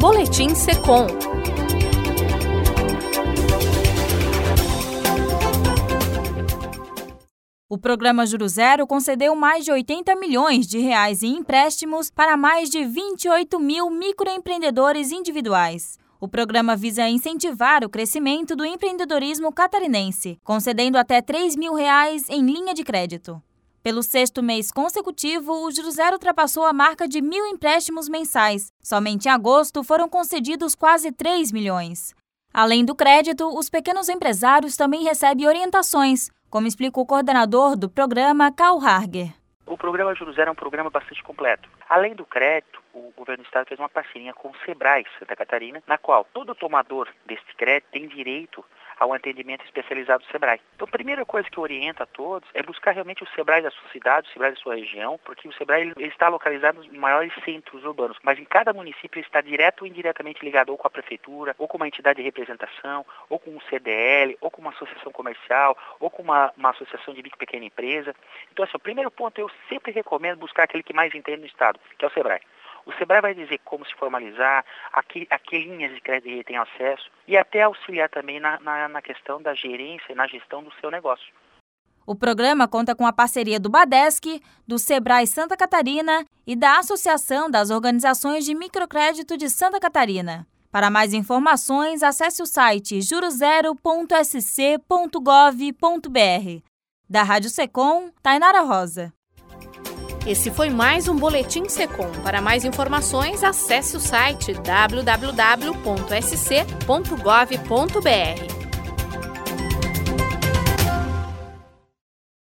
Boletim Secom. O programa Juro Zero concedeu mais de 80 milhões de reais em empréstimos para mais de 28 mil microempreendedores individuais. O programa visa incentivar o crescimento do empreendedorismo catarinense, concedendo até R$3 mil em linha de crédito. Pelo 6º mês consecutivo, o Juro Zero ultrapassou a marca de 1.000 empréstimos mensais. Somente em agosto foram concedidos quase 3 milhões. Além do crédito, os pequenos empresários também recebem orientações, como explica o coordenador do programa, Karl Harger. O programa Juro Zero é um programa bastante completo. Além do crédito, o governo do estado fez uma parceria com o Sebrae Santa Catarina, na qual todo tomador deste crédito tem direito ao atendimento especializado do Sebrae. Então, a primeira coisa que eu oriento a todos é buscar realmente o Sebrae da sua cidade, o Sebrae da sua região, porque o Sebrae ele está localizado nos maiores centros urbanos, mas em cada município ele está direto ou indiretamente ligado ou com a prefeitura, ou com uma entidade de representação, ou com um CDL, ou com uma associação comercial, ou com uma associação de micro e pequena empresa. Então, assim, o primeiro ponto eu sempre recomendo buscar aquele que mais entende no estado, que é o Sebrae. O Sebrae vai dizer como se formalizar, a que linhas de crédito ele tem acesso e até auxiliar também na questão da gerência e na gestão do seu negócio. O programa conta com a parceria do Badesc, do Sebrae Santa Catarina e da Associação das Organizações de Microcrédito de Santa Catarina. Para mais informações, acesse o site jurozero.sc.gov.br. Da Rádio Secom, Tainara Rosa. Esse foi mais um Boletim Secom. Para mais informações, acesse o site www.sc.gov.br.